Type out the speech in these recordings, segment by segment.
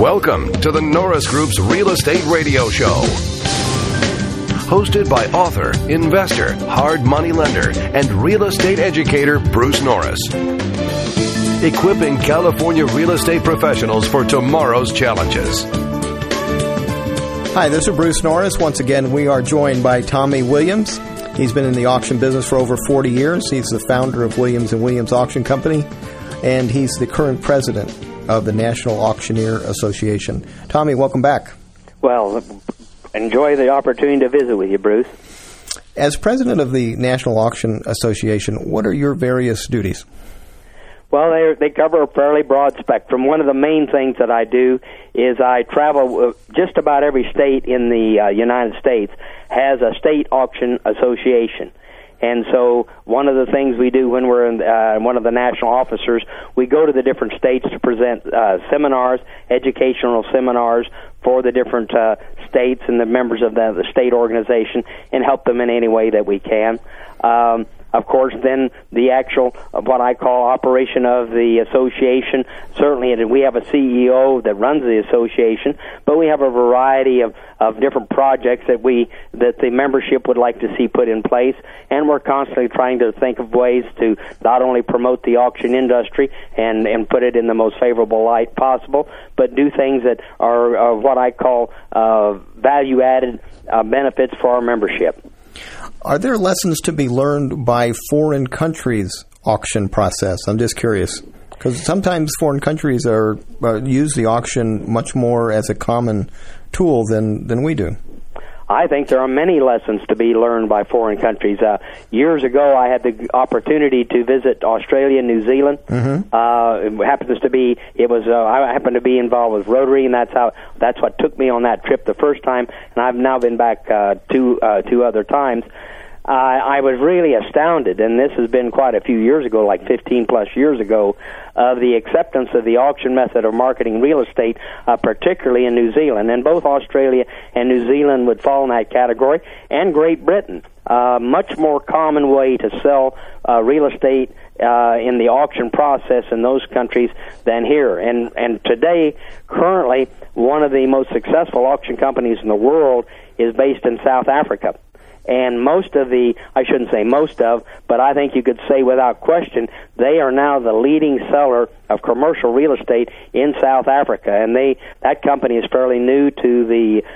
Welcome to the Norris Group's Real Estate Radio Show. Hosted by author, investor, hard money lender, and real estate educator Bruce Norris. Equipping California real estate professionals for tomorrow's challenges. Hi, this is Bruce Norris. Once again, we are joined by Tommy Williams. He's been in the auction business for over 40 years. He's the founder of Williams & Williams Auction Company, and he's the current president of the National Auctioneer Association. Tommy, welcome back. Well, enjoy the opportunity to visit with you, Bruce. As president of the National Auction Association, what are your various duties? Well, they cover a fairly broad spectrum. One of the main things that I do is I travel. Just about every state in the United States has a state auction association. And so one of the things we do when we're in one of the national officers, we go to the different states to present seminars, educational seminars for the different states and the members of the state organization, and help them in any way that we can. Of course, then the actual, what I call operation of the association, certainly we have a CEO that runs the association, but we have a variety of different projects that the membership would like to see put in place, and we're constantly trying to think of ways to not only promote the auction industry and put it in the most favorable light possible, but do things that are what I call value-added benefits for our membership. Are there lessons to be learned by foreign countries' auction process? I'm just curious, because sometimes foreign countries use the auction much more as a common tool than we do. I think there are many lessons to be learned by foreign countries. Years ago, I had the opportunity to visit Australia and New Zealand. Mm-hmm. It happens to be I happened to be involved with Rotary, and that's what took me on that trip the first time. And I've now been back two other times. I was really astounded, and this has been quite a few years ago, like 15-plus years ago, of the acceptance of the auction method of marketing real estate, particularly in New Zealand. And both Australia and New Zealand would fall in that category, and Great Britain. Much more common way to sell real estate in the auction process in those countries than here. And today, currently, one of the most successful auction companies in the world is based in South Africa. And most of I shouldn't say most of, but I think you could say without question, they are now the leading seller of commercial real estate in South Africa. And that company is fairly new to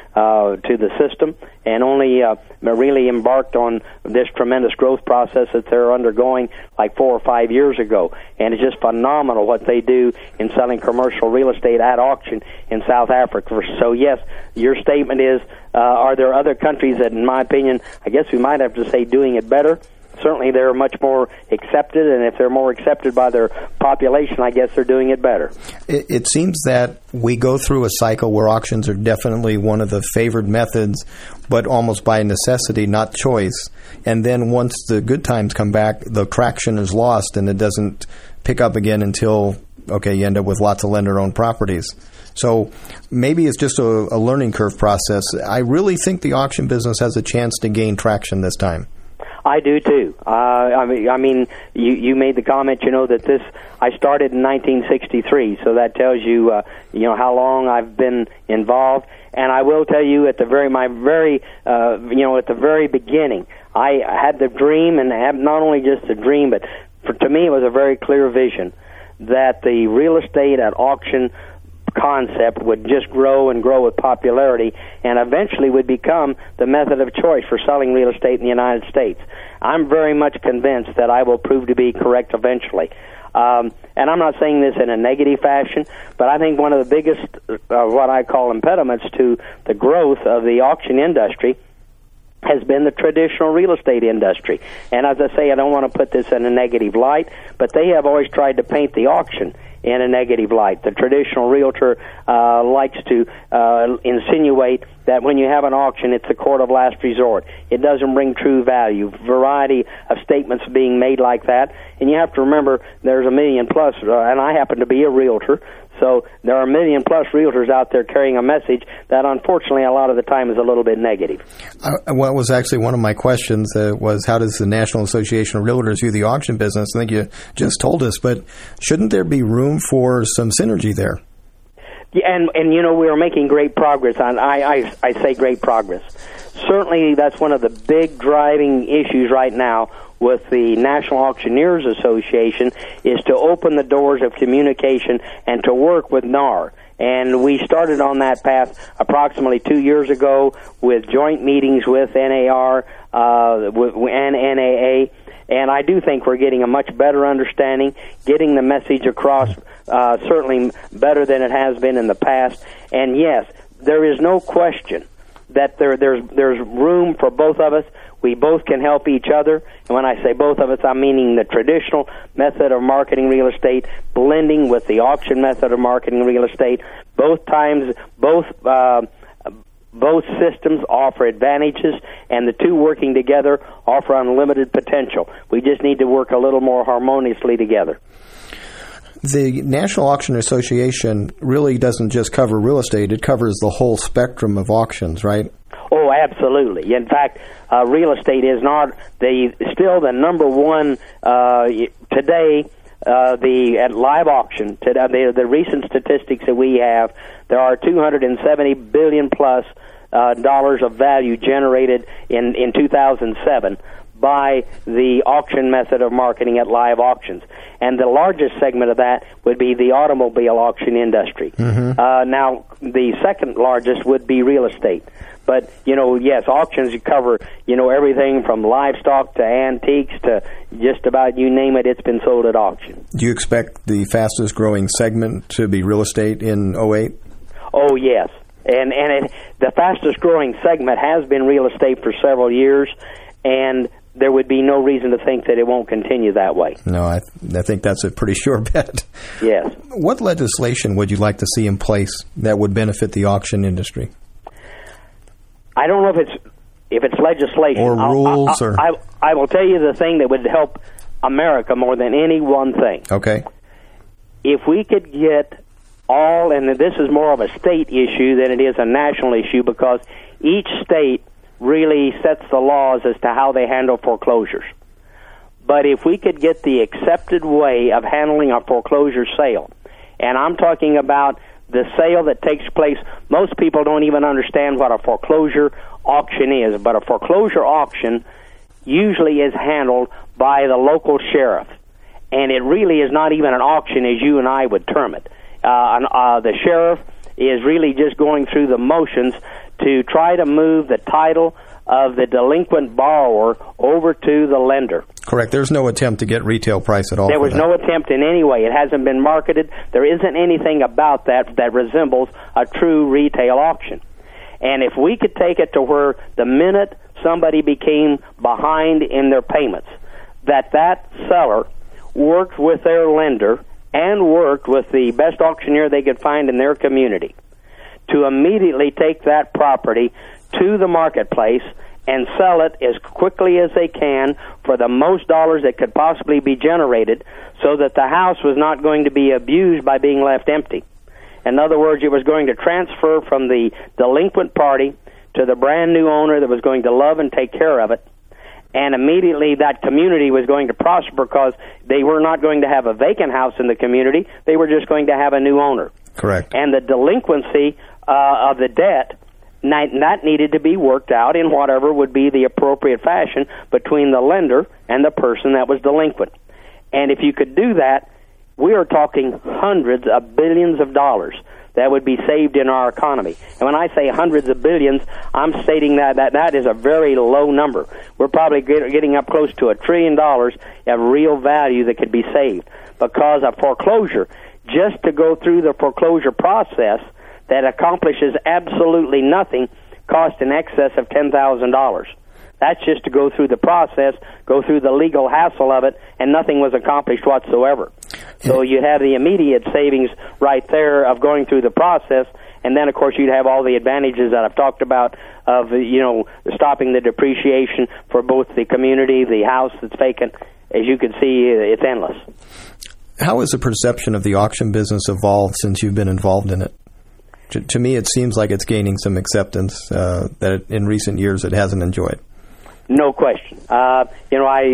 the system, and only really embarked on this tremendous growth process that they're undergoing like 4 or 5 years ago. And it's just phenomenal what they do in selling commercial real estate at auction in South Africa. So yes, your statement is, are there other countries that, in my opinion, I guess we might have to say doing it better? Certainly they're much more accepted, and if they're more accepted by their population, I guess they're doing it better. It seems that we go through a cycle where auctions are definitely one of the favored methods, but almost by necessity, not choice. And then once the good times come back, the traction is lost, and it doesn't pick up again until, you end up with lots of lender-owned properties. So maybe it's just a learning curve process. I really think the auction business has a chance to gain traction this time. I do too. I mean, you made the comment, that I started in 1963, so that tells you, how long I've been involved. And I will tell you, at the very beginning, I had the dream, and not only just the dream, but to me it was a very clear vision that the real estate at auction concept would just grow and grow with popularity, and eventually would become the method of choice for selling real estate in the United States. I'm very much convinced that I will prove to be correct eventually. And I'm not saying this in a negative fashion, but I think one of the biggest, what I call impediments to the growth of the auction industry has been the traditional real estate industry. And as I say, I don't want to put this in a negative light, but they have always tried to paint the auction in a negative light. The traditional realtor likes to insinuate that when you have an auction, it's the court of last resort. It doesn't bring true value. Variety of statements being made like that. And you have to remember there's a million plus, and I happen to be a realtor, so there are a million plus realtors out there carrying a message that unfortunately a lot of the time is a little bit negative. Well, it was actually one of my questions was how does the National Association of Realtors view the auction business? I think you just told us, but shouldn't there be room for some synergy there? Yeah, and you know, we are making great progress on. I say great progress. Certainly, that's one of the big driving issues right now with the National Auctioneers Association, is to open the doors of communication and to work with NAR. And we started on that path approximately 2 years ago with joint meetings with NAR and NAA. And I do think we're getting a much better understanding, getting the message across certainly better than it has been in the past. And yes, there is no question that there's room for both of us. We both can help each other. And when I say both of us, I'm meaning the traditional method of marketing real estate, blending with the auction method of marketing real estate. Both systems offer advantages, and the two working together offer unlimited potential. We just need to work a little more harmoniously together. The National Auction Association really doesn't just cover real estate, it covers the whole spectrum of auctions, right? Oh, absolutely. In fact, real estate is not still the number one today. At live auction, the recent statistics that we have, there are $270 billion plus dollars of value generated in 2007 by the auction method of marketing at live auctions. And the largest segment of that would be the automobile auction industry. Mm-hmm. Now, the second largest would be real estate. But, you know, yes, auctions cover, you know, everything from livestock to antiques to just about you name it, it's been sold at auction. Do you expect the fastest growing segment to be real estate in 2008? Oh, yes. And the fastest growing segment has been real estate for several years, and there would be no reason to think that it won't continue that way. No, I think that's a pretty sure bet. Yes. What legislation would you like to see in place that would benefit the auction industry? I don't know if it's legislation or rules. I will tell you the thing that would help America more than any one thing. Okay. If we could get all, and this is more of a state issue than it is a national issue, because each state really sets the laws as to how they handle foreclosures. But if we could get the accepted way of handling a foreclosure sale, and I'm talking about the sale that takes place, most people don't even understand what a foreclosure auction is, but a foreclosure auction usually is handled by the local sheriff. And it really is not even an auction as you and I would term it. The sheriff is really just going through the motions to try to move the title of the delinquent borrower over to the lender. Correct. There's no attempt to get retail price at all. There was no attempt in any way. It hasn't been marketed. There isn't anything about that resembles a true retail auction. And if we could take it to where the minute somebody became behind in their payments, that seller worked with their lender and worked with the best auctioneer they could find in their community to immediately take that property to the marketplace and sell it as quickly as they can for the most dollars that could possibly be generated, so that the house was not going to be abused by being left empty. In other words, it was going to transfer from the delinquent party to the brand new owner that was going to love and take care of it. And immediately that community was going to prosper, because they were not going to have a vacant house in the community. They were just going to have a new owner. Correct. And the delinquency of the debt, that needed to be worked out in whatever would be the appropriate fashion between the lender and the person that was delinquent. And if you could do that, we are talking hundreds of billions of dollars that would be saved in our economy. And when I say hundreds of billions, I'm stating that is a very low number. We're probably getting up close to $1 trillion of real value that could be saved, because a foreclosure, just to go through the foreclosure process that accomplishes absolutely nothing, cost in excess of $10,000. That's just to go through the process, go through the legal hassle of it, and nothing was accomplished whatsoever. So you have the immediate savings right there of going through the process, and then, of course, you'd have all the advantages that I've talked about of, you know, stopping the depreciation for both the community, the house that's vacant. As you can see, it's endless. How has the perception of the auction business evolved since you've been involved in it? To me, it seems like it's gaining some acceptance that in recent years it hasn't enjoyed. No question.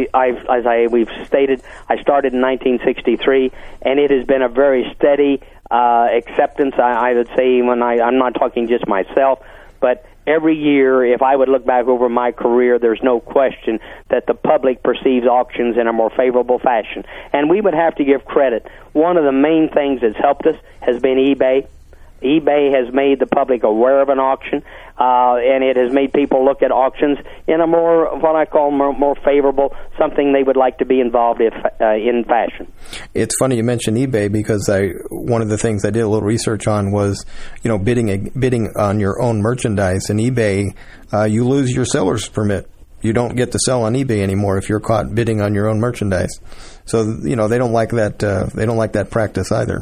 We've stated, I started in 1963, and it has been a very steady acceptance. I would say I'm not talking just myself, but every year, if I would look back over my career, there's no question that the public perceives auctions in a more favorable fashion. And we would have to give credit. One of the main things that's helped us has been eBay. eBay has made the public aware of an auction, and it has made people look at auctions in a more, what I call more favorable, something they would like to be involved in fashion. It's funny you mentioned eBay, because one of the things I did a little research on was, bidding on your own merchandise. In eBay, you lose your seller's permit. You don't get to sell on eBay anymore if you're caught bidding on your own merchandise. So they don't like that. They don't like that practice either.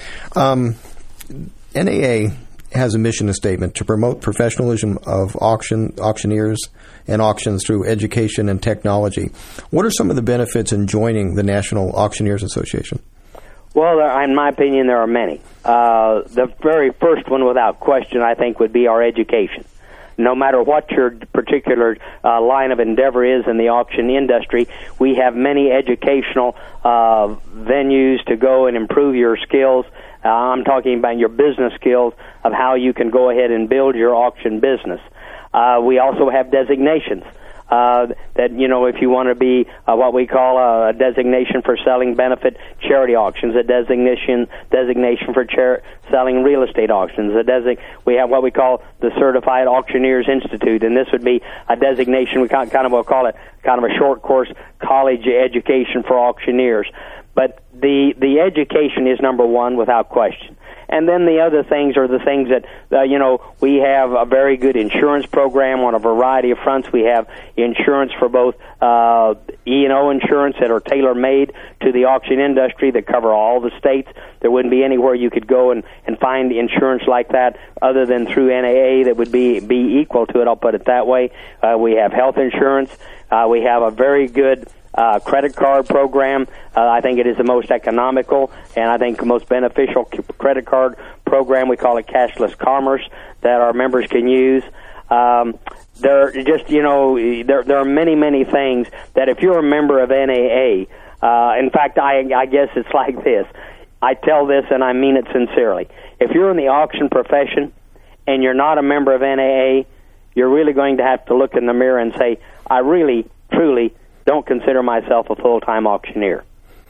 NAA has a mission statement to promote professionalism of auctioneers and auctions through education and technology. What are some of the benefits in joining the National Auctioneers Association? Well, in my opinion, there are many. The very first one, without question, I think, would be our education. No matter what your particular line of endeavor is in the auction industry, we have many educational venues to go and improve your skills. I'm talking about your business skills of how you can go ahead and build your auction business. We also have designations that, if you want to be what we call a designation for selling benefit charity auctions, a designation for selling real estate auctions, we have what we call the Certified Auctioneers Institute, and this would be a designation, we'll call it kind of a short course college education for auctioneers. But the education is number one, without question. And then the other things are the things that, we have a very good insurance program on a variety of fronts. We have insurance for both E&O insurance that are tailor-made to the auction industry that cover all the states. There wouldn't be anywhere you could go and find insurance like that other than through NAA that would be equal to it, I'll put it that way. We have health insurance. We have a very good credit card program. I think it is the most economical and I think the most beneficial credit card program. We call it cashless commerce that our members can use. There are many things that if you're a member of NAA, in fact, I guess it's like this. I tell this and I mean it sincerely. If you're in the auction profession and you're not a member of NAA, you're really going to have to look in the mirror and say, I really, truly don't consider myself a full-time auctioneer.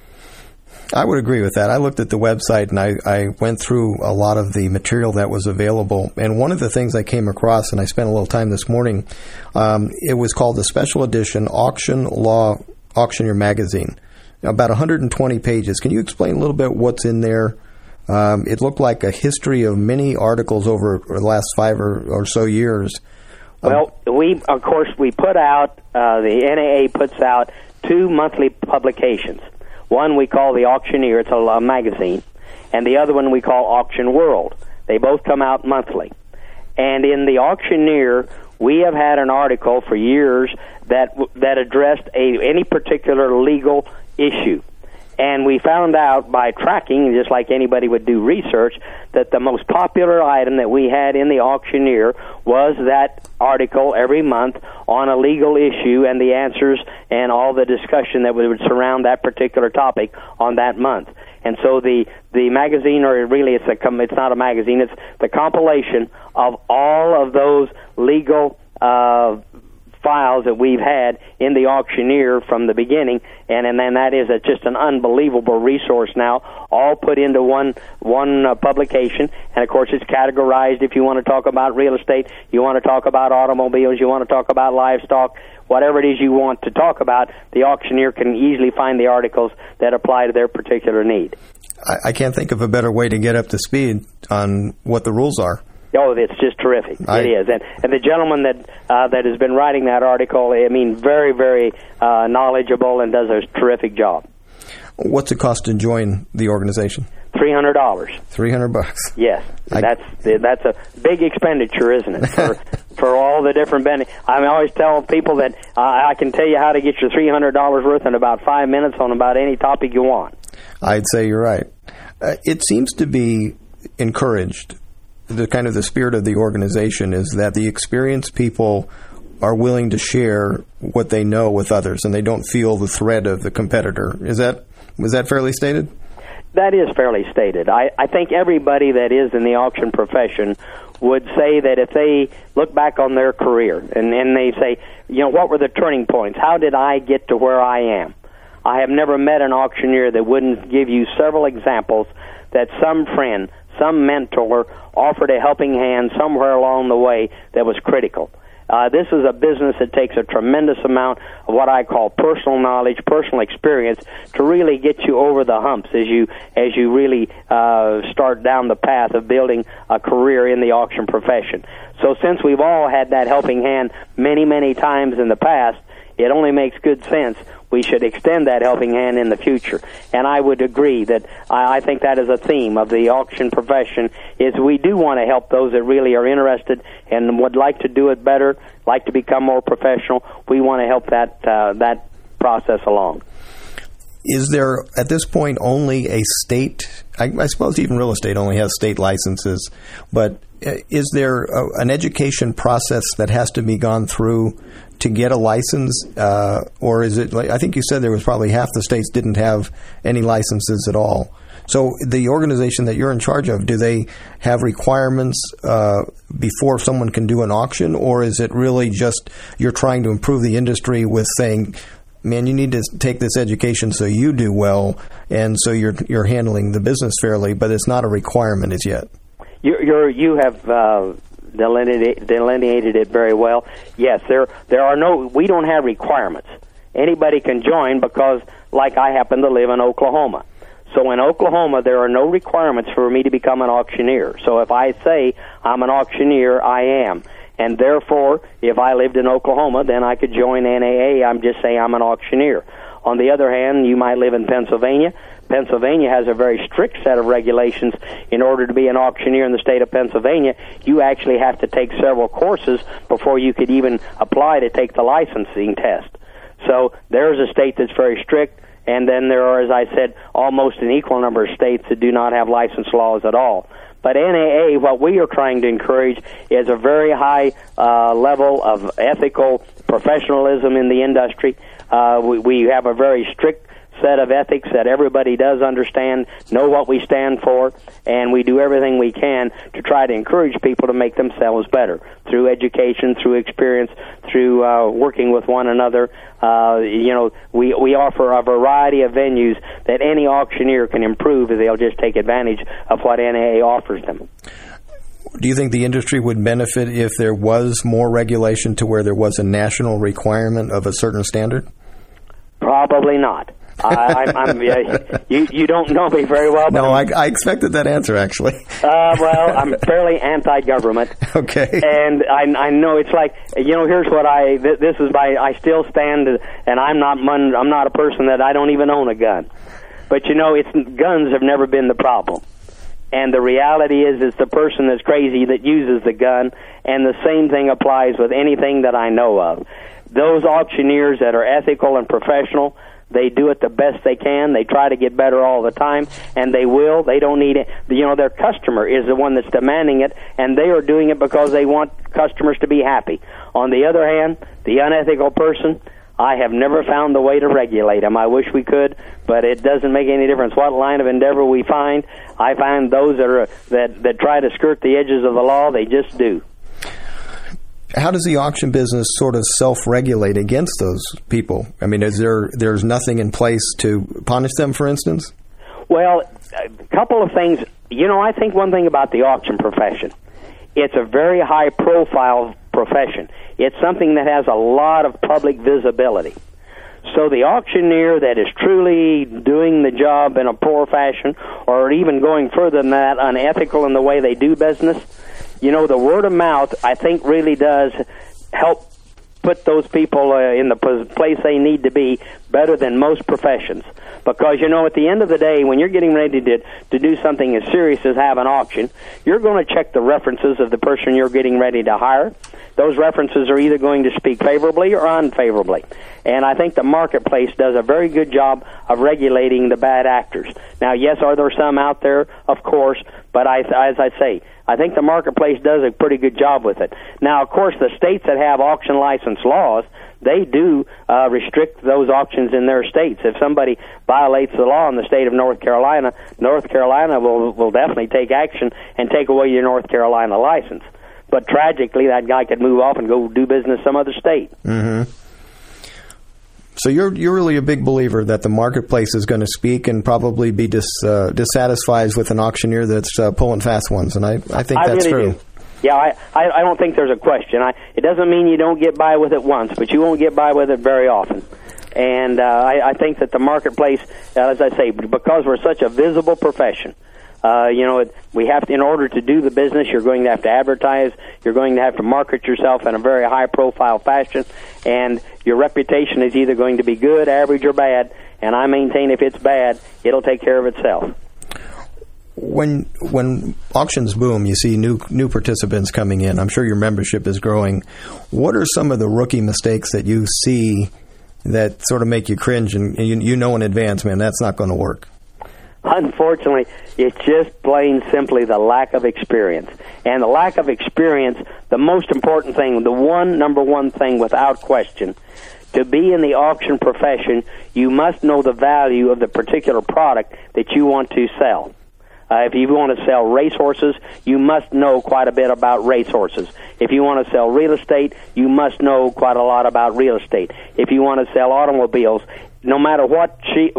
I would agree with that. I looked at the website and I went through a lot of the material that was available. And one of the things I came across, and I spent a little time this morning, it was called the Special Edition Auction Law Auctioneer Magazine. About 120 pages. Can you explain a little bit what's in there? It looked like a history of many articles over the last 5 or so years. Well, we put out, the NAA puts out 2 monthly publications. One we call The Auctioneer, it's a magazine, and the other one we call Auction World. They both come out monthly. And in The Auctioneer, we have had an article for years that addressed any particular legal issue. And we found out by tracking, just like anybody would do research, that the most popular item that we had in the Auctioneer was that article every month on a legal issue and the answers and all the discussion that would surround that particular topic on that month. And so the magazine, or really it's not a magazine, it's the compilation of all of those legal files that we've had in the Auctioneer from the beginning, and then that is just an unbelievable resource now, all put into one publication. And of course it's categorized. If you want to talk about real estate, you want to talk about automobiles, you want to talk about livestock, whatever it is you want to talk about, the Auctioneer can easily find the articles that apply to their particular need. I can't think of a better way to get up to speed on what the rules are. Oh, it's just terrific. It is. And the gentleman that has been writing that article, very, very knowledgeable and does a terrific job. What's it cost to join the organization? $300. $300. Yes. That's a big expenditure, isn't it? For all the different benefits. I always tell people that I can tell you how to get your $300 worth in about 5 minutes on about any topic you want. I'd say you're right. It seems to be encouraged. The spirit of the organization is that the experienced people are willing to share what they know with others, and they don't feel the threat of the competitor. Was that fairly stated? That is fairly stated. I think everybody that is in the auction profession would say that if they look back on their career and they say, what were the turning points? How did I get to where I am? I have never met an auctioneer that wouldn't give you several examples that some friend, some mentor offered a helping hand somewhere along the way that was critical. This is a business that takes a tremendous amount of what I call personal knowledge, personal experience, to really get you over the humps as you really start down the path of building a career in the auction profession. So since we've all had that helping hand many, many times in the past, it only makes good sense we should extend that helping hand in the future. And I would agree that I think that is a theme of the auction profession, is we do want to help those that really are interested and would like to do it better, like to become more professional. We want to help that process along. Is there, at this point, only a state, I suppose even real estate only has state licenses, but is there an education process that has to be gone through to get a license, or is it, I think you said there was probably half the states didn't have any licenses at all. So the organization that you're in charge of, do they have requirements before someone can do an auction, or is it really just you're trying to improve the industry with saying, man, you need to take this education so you do well, and so you're handling the business fairly, but it's not a requirement as yet? You have delineated it very well. Yes, there are we don't have requirements. Anybody can join because, like, I happen to live in Oklahoma. So in Oklahoma, there are no requirements for me to become an auctioneer. So if I say I'm an auctioneer, I am. And therefore, if I lived in Oklahoma, then I could join NAA. I'm just saying I'm an auctioneer. On the other hand, you might live in Pennsylvania. Pennsylvania has a very strict set of regulations. In order to be an auctioneer in the state of Pennsylvania, you actually have to take several courses before you could even apply to take the licensing test. So there's a state that's very strict, and then there are, as I said, almost an equal number of states that do not have license laws at all. But NAA, what we are trying to encourage is a very high level of ethical professionalism in the industry. We have a very strict set of ethics that everybody does understand, know what we stand for, and we do everything we can to try to encourage people to make themselves better through education, through experience, through working with one another. We offer a variety of venues that any auctioneer can improve if they'll just take advantage of what NAA offers them. Do you think the industry would benefit if there was more regulation to where there was a national requirement of a certain standard? Probably not. You don't know me very well. No, I expected that answer, actually. Well, I'm fairly anti-government. Okay. And I know it's like, here's what this is I still stand, and I'm not a person that I don't even own a gun. But guns have never been the problem. And the reality is it's the person that's crazy that uses the gun, and the same thing applies with anything that I know of. Those auctioneers that are ethical and professional, they do it the best they can. They try to get better all the time, and they will. They don't need it. Their customer is the one that's demanding it, and they are doing it because they want customers to be happy. On the other hand, the unethical person, I have never found the way to regulate them. I wish we could, but it doesn't make any difference what line of endeavor we find. I find those that try to skirt the edges of the law, they just do. How does the auction business sort of self-regulate against those people? I mean, there's nothing in place to punish them, for instance? Well, a couple of things. I think one thing about the auction profession, it's a very high-profile profession. It's something that has a lot of public visibility. So the auctioneer that is truly doing the job in a poor fashion, or even going further than that, unethical in the way they do business, the word of mouth, I think, really does help put those people in the place they need to be better than most professions. Because, at the end of the day, when you're getting ready to do something as serious as have an auction, you're going to check the references of the person you're getting ready to hire. Those references are either going to speak favorably or unfavorably. And I think the marketplace does a very good job of regulating the bad actors. Now, yes, are there some out there? Of course. But as I say, I think the marketplace does a pretty good job with it. Now, of course, the states that have auction license laws, they do restrict those auctions in their states. If somebody violates the law in the state of North Carolina will definitely take action and take away your North Carolina license. But tragically, that guy could move off and go do business some other state. Mm-hmm. So you're really a big believer that the marketplace is going to speak and probably be dissatisfied with an auctioneer that's pulling fast ones, and I think that's really true. Do. Yeah, I don't think there's a question. It doesn't mean you don't get by with it once, but you won't get by with it very often. And I think that the marketplace, as I say, because we're such a visible profession, we have to, in order to do the business, you're going to have to advertise, you're going to have to market yourself in a very high-profile fashion, and your reputation is either going to be good, average, or bad, and I maintain if it's bad, it'll take care of itself. When auctions boom, you see new participants coming in. I'm sure your membership is growing. What are some of the rookie mistakes that you see that sort of make you cringe, and you know in advance, man, that's not going to work? Unfortunately, it's just plain simply the lack of experience. And the lack of experience, the most important thing, the number one thing without question, to be in the auction profession, you must know the value of the particular product that you want to sell. If you want to sell racehorses, you must know quite a bit about racehorses. If you want to sell real estate, you must know quite a lot about real estate. If you want to sell automobiles, no matter what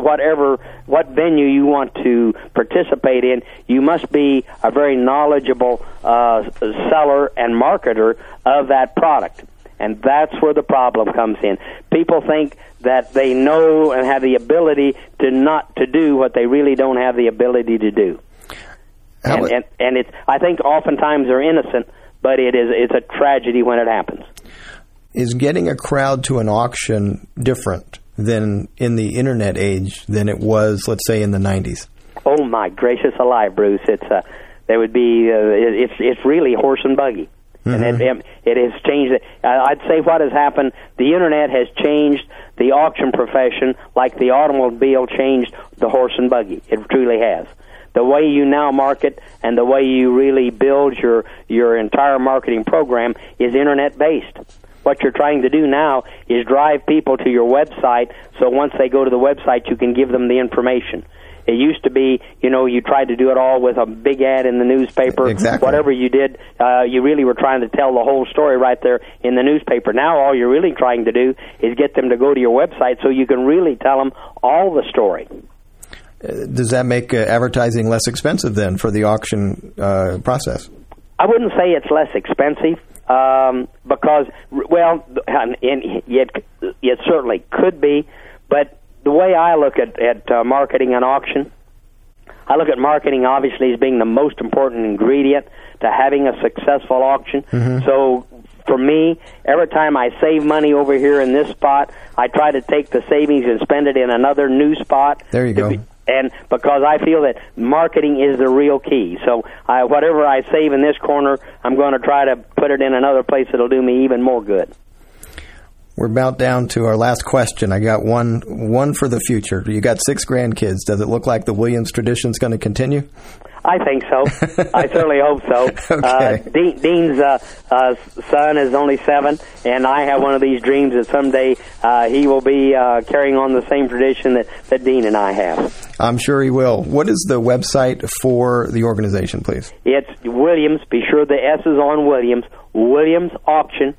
venue you want to participate in, you must be a very knowledgeable seller and marketer of that product. And that's where the problem comes in. People think that they know and have the ability to do what they really don't have the ability to do. And it's, I think oftentimes they're innocent, but it's a tragedy when it happens. Is getting a crowd to an auction different than in the internet age than it was, let's say, in the 90s? Oh my gracious alive, Bruce! It's really horse and buggy, mm-hmm. and it has changed. I'd say what has happened. The internet has changed the auction profession like the automobile changed the horse and buggy. It truly has. The way you now market and the way you really build your entire marketing program is internet based. What you're trying to do now is drive people to your website, so once they go to the website, you can give them the information. It used to be, you tried to do it all with a big ad in the newspaper. Exactly. Whatever you did, you really were trying to tell the whole story right there in the newspaper. Now all you're really trying to do is get them to go to your website so you can really tell them all the story. Does that make advertising less expensive then for the auction process? I wouldn't say it's less expensive. Because, it certainly could be, but the way I look at marketing an auction, I look at marketing obviously as being the most important ingredient to having a successful auction. Mm-hmm. So for me, every time I save money over here in this spot, I try to take the savings and spend it in another new spot. There you go. And because I feel that marketing is the real key. So whatever I save in this corner, I'm going to try to put it in another place that'll do me even more good. We're about down to our last question. I got one for the future. You got 6 grandkids. Does it look like the Williams tradition is going to continue? I think so. I certainly hope so. Okay. Dean's son is only 7, and I have one of these dreams that someday he will be carrying on the same tradition that Dean and I have. I'm sure he will. What is the website for the organization, please? It's Williams. Be sure the S is on Williams. Williams Auction,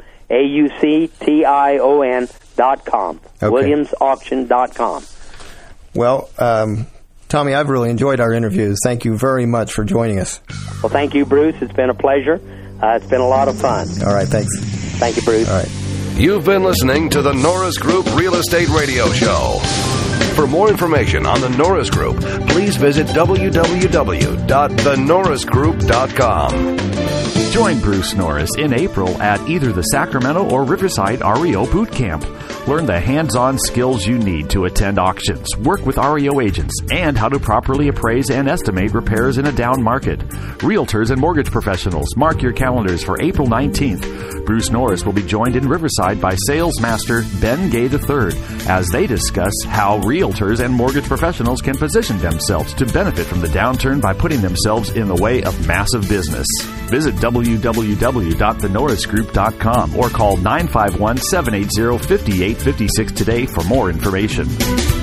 AUCTION.com. Okay. WilliamsAuction.com. Well, Tommy, I've really enjoyed our interviews. Thank you very much for joining us. Well, thank you, Bruce. It's been a pleasure. It's been a lot of fun. All right, thanks. Thank you, Bruce. All right. You've been listening to the Norris Group Real Estate Radio Show. For more information on the Norris Group, please visit www.thenorrisgroup.com. Join Bruce Norris in April at either the Sacramento or Riverside REO Boot Camp. Learn the hands-on skills you need to attend auctions, work with REO agents, and how to properly appraise and estimate repairs in a down market. Realtors and mortgage professionals, mark your calendars for April 19th. Bruce Norris will be joined in Riverside by Sales Master Ben Gay III as they discuss how realtors and mortgage professionals can position themselves to benefit from the downturn by putting themselves in the way of massive business. Visit www.thenorrisgroup.com or call 951-780-5856 today for more information.